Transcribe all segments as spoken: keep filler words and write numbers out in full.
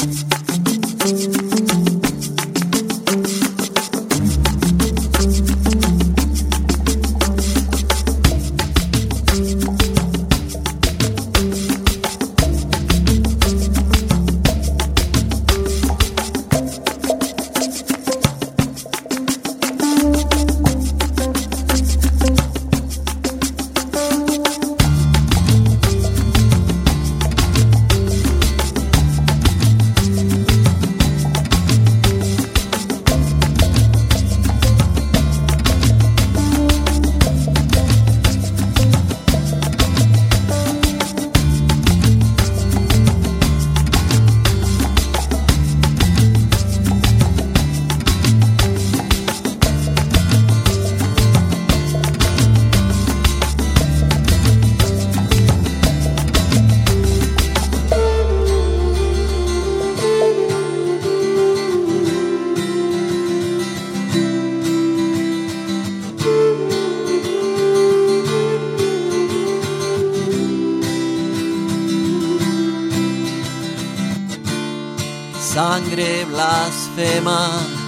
Sangre blasfema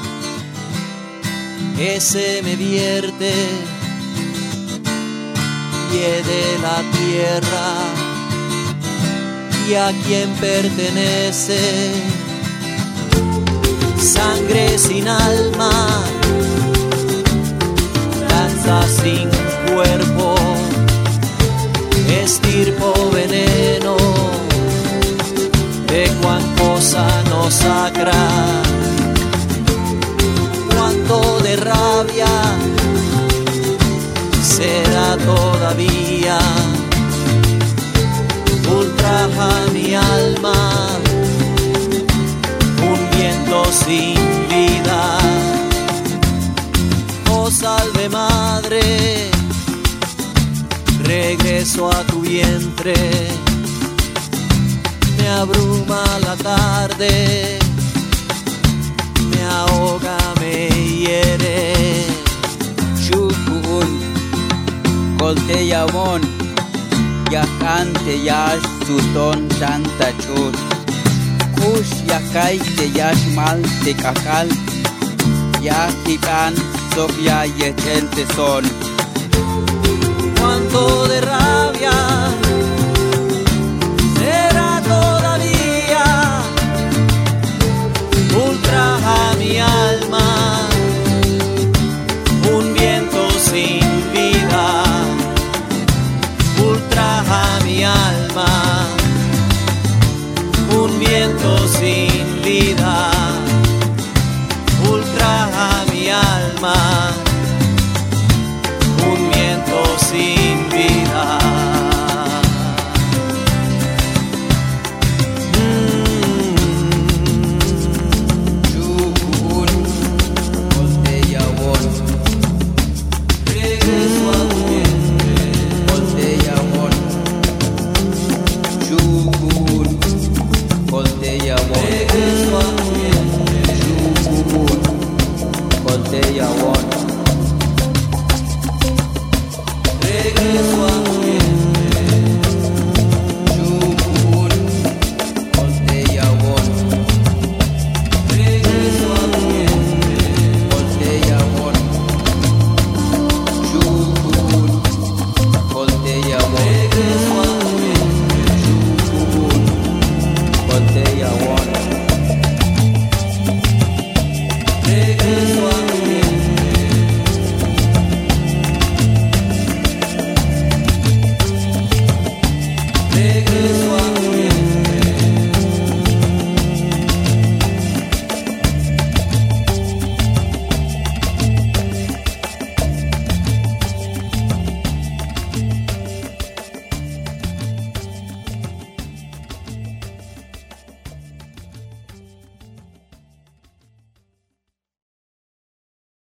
que se me vierte, hiede la tierra y a quien pertenece. Sangre sin alma, danza sin cuerpo, estirpo veneno de cuan cosa no sacra, cuánto de rabia será todavía, ultraja mi alma, un viento sin vida. Oh salve madre, regreso a tu vientre. Me abruma la tarde, me ahoga, me hiere. Chukun, kolte yawon, ya cante ya suton santa chur. Kush ya kaite ya mal te kakal, ya kikan sofia yechente son. Cuánto de rabia será todavía, ultraja mi alma, un viento sin vida, ultraja mi alma, un viento sin vida, ultraja mi alma, un viento sin vida. Regreso a